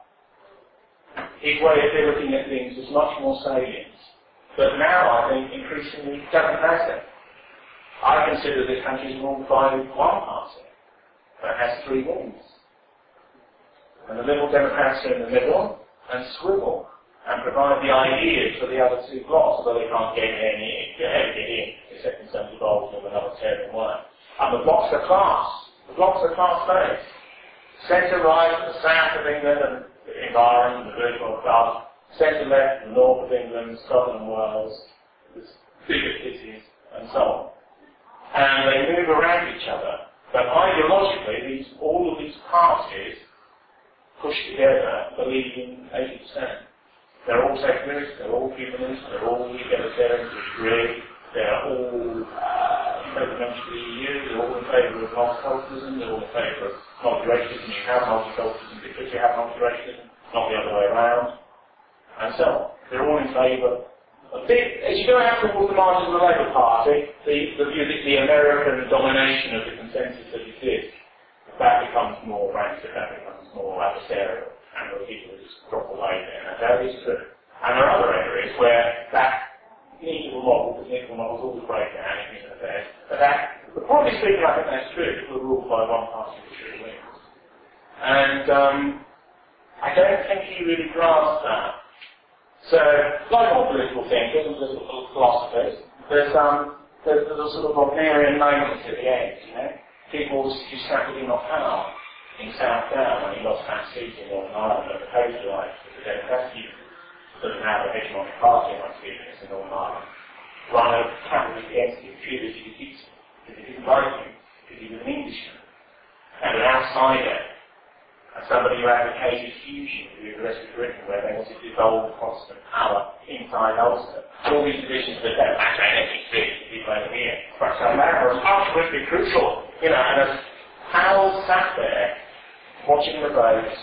now. His way of looking at things was much more salient. But now I think increasingly doesn't matter. I consider this country is ruled by one party that has three wings. And the Liberal Democrats are in the middle and swivel and provide the ideas for the other two blocks, although they can't get any get anything in, except in terms of involved in another terrible way. And the blocks are class. The blocks are class-based. Centre-right, the south of England and the environment, the virtual class. Centre-left, the north of England, Scotland and Wales, the bigger cities, and so on. And they move around each other. But ideologically, these, all of these parties push together, believe in eighty percent. They're all secularists, they're all humanists, they're all egalitarians to a degree, they're all uh, in favour of the E U, they're all in favour of multiculturalism, they're all in favour of multiracialism. You have multiculturalism because you have multiracialism, not the other way around, and so on. They're all in favour. A bit, as you go out towards the margins of the Labour Party, the, the, the, the American domination of the consensus that exists, that becomes more rancid, that becomes more adversarial, and the people just drop away there. And that is true. And there are other areas where that neutral model, the neutral model is always break down in human affairs, but that, but broadly speaking, I think that's true, because we're ruled by one party with three wings. And um, I don't think he really grasped that. So, like all political thinkers and political philosophers, there's, um, there's, there's a sort of Wagnerian moment at the end, you know? People who sat with him on power in South Down when he lost that seat in Northern Ireland at the coastline for the Democratic sort of now the hegemonic party amongst the in Northern Ireland, run a campaign against him purely because he defeated him, because he didn't like him, because he was an Englishman, and an outsider. And somebody who advocated fusion with the rest of Britain, where they wanted to devolve Protestant power inside Ulster. All these divisions that don't matter anything to people over here. But so that was absolutely crucial. You know, and as Howell sat there, watching the votes,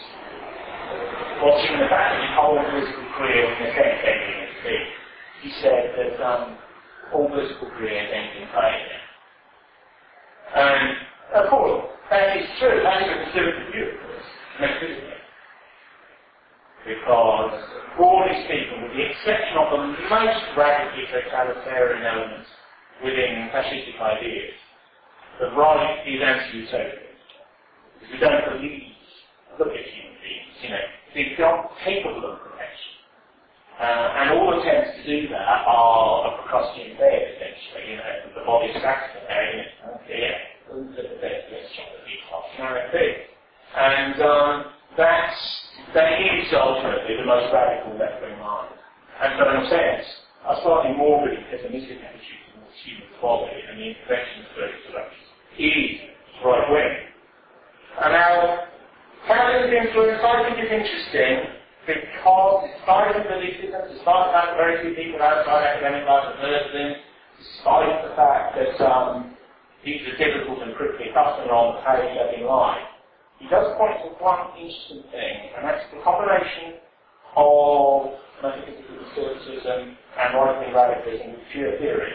watching the fact that his whole political career was in a sense ending in his feet, he said that um, all political careers end in failure. And, of course, that is true. That is a conservative view, of course, metaphysically. Because, broadly speaking, with the exception of the most radically totalitarian elements within fascistic ideas, the right is anti-utopian. Because we don't believe, look at human beings, you know, they're not capable of perfection. Uh, and all attempts to do that are a Procrustean bed, essentially, you know, the body is sacrificed there, you know, yeah, let's check the functionality. And um, that's, that is ultimately the most radical left-wing mind. And so in a sense, a slightly morbidly pessimistic attitude towards human folly and the imperfection of social structures is right-wing. And now, Calvin's influence, I think, is interesting because despite his beliefism, despite the fact that very few people outside academic life have heard of him, despite the fact that um, he's a difficult and prickly customer on the page every line, he does point to one interesting thing, and that's the combination of metaphysical conservatism and right-wing radicalism with pure theory.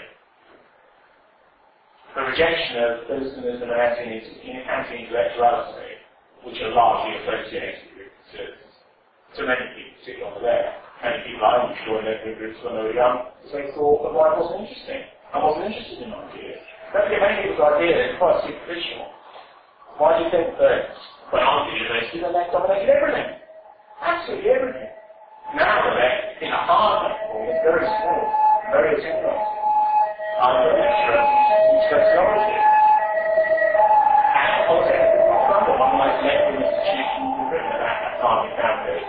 The rejection of Philistinism and anti-intellectuality, which are largely associated with conservatism. To many people, particularly on the left, many people I knew joined their groups when they were young, because they thought that life wasn't interesting. I wasn't interested in ideas. Don't get many people's ideas, it's quite superficial. Why do you think that when I was at university, the left dominated everything? Absolutely everything. Now the left, in a hard left form, is very small, very attenuated. I'm a lecturer in sociology. And also, one of my left-wing institutions in Britain at that time we found very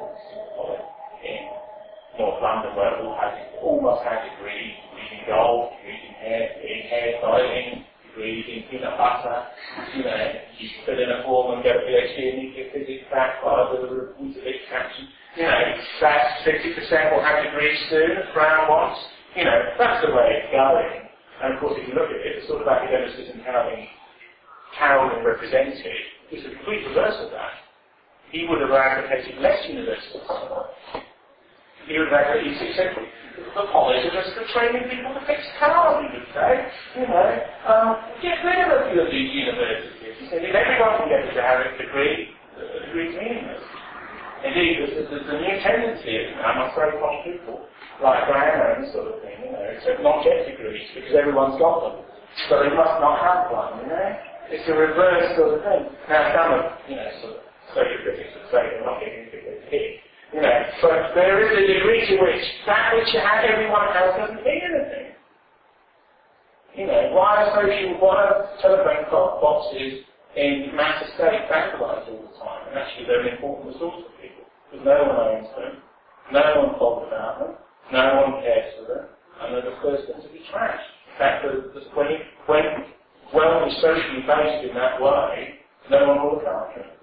in North London, where all had, almost had degrees, degrees in golf, degrees in hair, in hairstyling, degrees in peanut butter. You know, you fill in a form and get a PhD in nuclear physics backed by the rules of extraction. You know, that's fifty percent will have degrees soon, Brown wants. You know, that's the way it's going. And of course, if you look at it, the sort of academicism Calvin, Calvin represented is the complete reverse of that. He would have advocated less universities. He would have advocated, he said, the college is just for training people to fix cars, he would say. You know, um, get rid of a few of these universities. He said, if everyone can get a generic degree, the degree is meaningless. Indeed, there's, there's a new tendency, amongst very common people, like Diana and this sort of thing, you know, to not get degrees because everyone's got them. So they must not have one, you know? It's a reverse sort of thing. Now, some of, you know, sort of social critics would say they're not getting degrees here. You know, but there is a degree to which that which you have everyone else doesn't mean anything. You know, why are social, why are telephone boxes in massive state vandalized all the time? And actually they're an important resource for people. Because no one owns them, no one bothers about them, no one cares for them, and they're the first thing to be trashed. In fact, the, the, when, you, when wealth is socially based in that way, no one will look after it.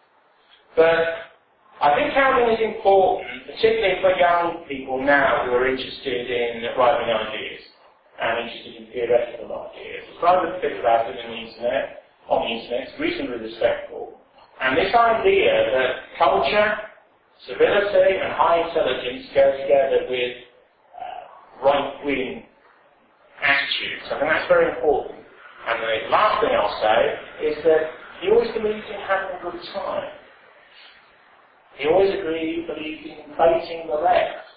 But I think Calvin is important, particularly for young people now who are interested in right-wing ideas and interested in theoretical ideas. It's rather to think about it on the internet, on the internet, it's reasonably respectful. And this idea that culture, civility, and high intelligence go together with uh, right-wing attitudes, I think that's very important. And the last thing I'll say is that he always believed in having a good time. He always agreed, believed in baiting the left.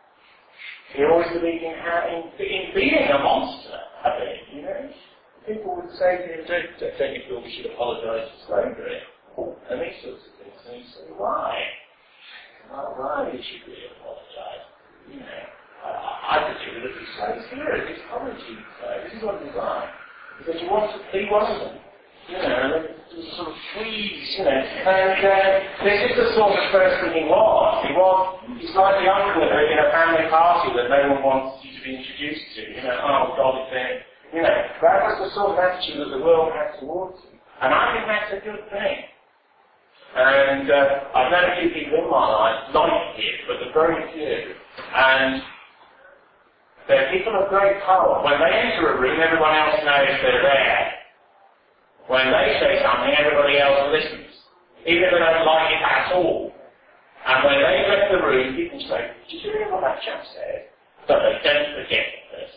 He always believed in, having, in being a monster, I think, you know. People would say to him, don't, don't you feel we should apologise for slavery? And these sorts of things. And he'd say, why? Well, why should we apologise? You know, I, I could do it if he says, here, it's apology, this is what he's like. Because he wants to be one of them. You know, sort of freeze, you know. And uh, this is the sort of person he was. He was, he's like the uncle in a family party that no one wants you to be introduced to. You know, oh, God, it's there. You know, that was the sort of attitude that the world had towards him. And I think that's a good thing. And uh, I've known a few people in my life like it, but they're very few. And they're people of great power. When they enter a room, everyone else knows they're there. When they say something, everybody else listens, even if they don't like it at all. And when they left the room, people say, did you hear what that chap said? But they don't forget the person he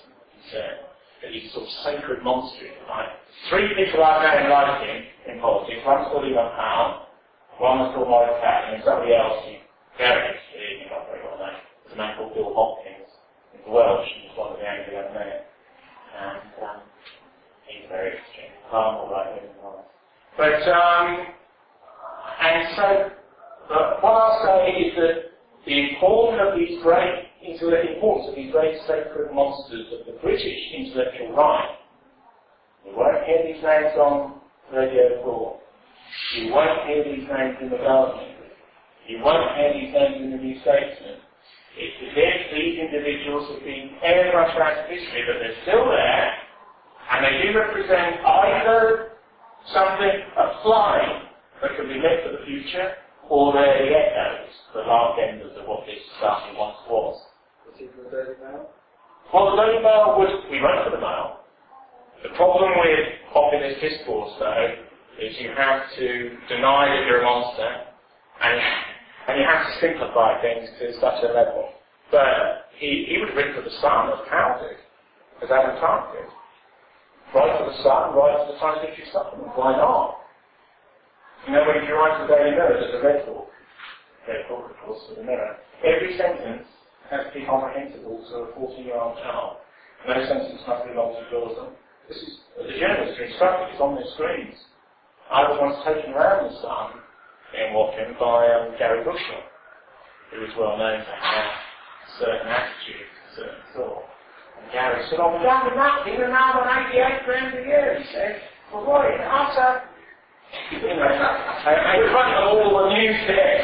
concern. That these sort of sacred monsters, right? Three people I know in liking in politics. One's called Evan Powell, one was called Maurice Howling, and somebody else who very interesting, not very well known. There's a man called Bill Hopkins. He's Welsh, and he's one of the Anglo men. And um, he's very interesting. Calm, all right, really nice. But, um, and so, but what I'll say is that the importance of these great intellect, importance of these great sacred monsters of the British intellectual right. You won't hear these names on Radio four. You won't hear these names in the Guardian. You won't hear these names in the New Statesman. It's as if these individuals have been everywhere throughout history, but they're still there, and they do represent either something, a fly that can be lit for the future, or they're the echoes, the last enders of what this society once was. Was it the Daily Mail? Well, the Daily Mail would, we wrote for the Mail. The problem with populist discourse, though, is you have to deny that you're a monster, and, and you have to simplify things to such a level. But he, he would have written for the Sun as Powell did, as Adam Clark did. Write for the Sun, write for the Scientific Supplement. Why not? You know, when you write for the Daily Mirror, there's a red book. Red book, of course, for the Mirror. Every sentence has to be comprehensible to a fourteen-year-old child. And those sentences must be multi-clause. This is, the journalists are instructed, it's on their screens. I was once taken around the Sun in Wapping by um, Gary Bushnell, who was well known to have a certain attitude, a certain thought. And Gary said, oh, we're down the mountain, even now on eighty-eight grand a year, he said. Well, what, in utter, you know, they run all the news there.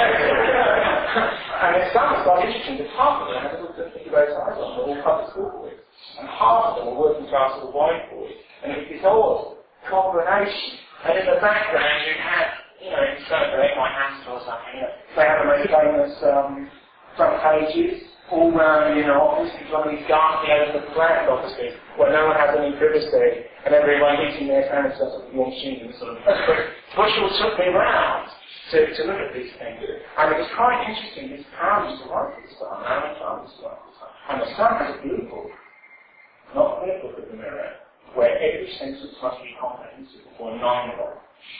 And it sounds quite interesting, because half of them have looked at the Heroes Island, they're all public school boys. And half of them are working class or white boys. And it's this odd combination. And in the background you have, you know, in some way, like Astor or something, you know, they have the most famous um, front pages, all round, you know, offices, one of these ghastly over the flat offices, where no one has any privacy, and everyone eating their sandwiches up with your machine and sort of. Bushell took me round to, to look at these things. And it was quite interesting, his power used to write for the Sun, and Alan Clark used to write for the Sun. And the Sun has a blue book, not a blue book of the Mirror, where every sentence must be comprehensible for a nine-year-old.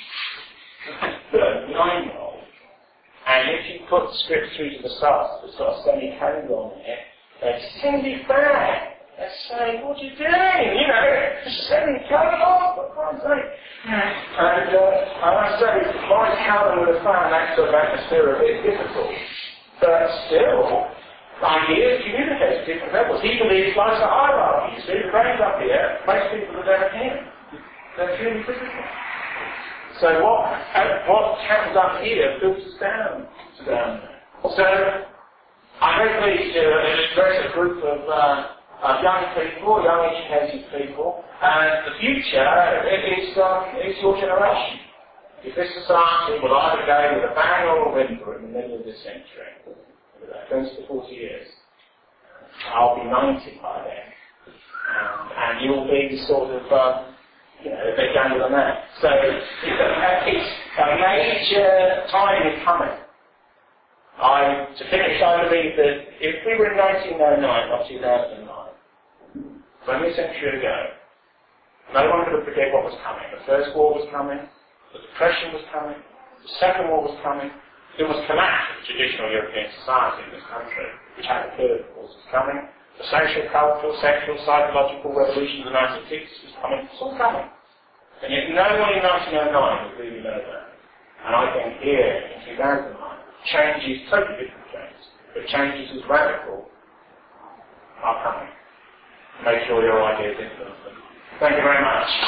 For a nine-year-old. And if you put the script through to the stars that's got a semicolon on it, they send it back. They say, what are you doing? You know, semicolon off, for Christ's sake. And, uh, and I say, Maurice Howling would have found that sort of atmosphere a bit difficult. But still, ideas communicate at different levels. He believes life's a hierarchy. You see, the brain's up here, most people are down here. They're purely physical. So what, uh, what happens up here filters down to down there. So, I'm very pleased to address a group of uh, uh, young people, young educated people, and the future is, um, is your generation. If this society will either go with a bang or a whimper in the middle of this century, twenty to forty years, I'll be ninety by then, um, and you'll be sort of, um, you know, a bit younger than that. So, it's a major time is coming. I, to finish, I believe that if we were in nineteen oh nine, not two thousand nine, only a century ago, no one could have predicted what was coming. The First War was coming, the Depression was coming, the Second War was coming. There was collapse of traditional European society in this country, which had occurred, of course, was coming. The social, cultural, sexual, psychological revolution of the nineteen sixties was coming. It's all coming. And yet no one in nineteen oh nine would really know that. And I think here, in two thousand nine, changes, totally different changes, but changes as radical are coming. Make sure your ideas influence them. Thank you very much.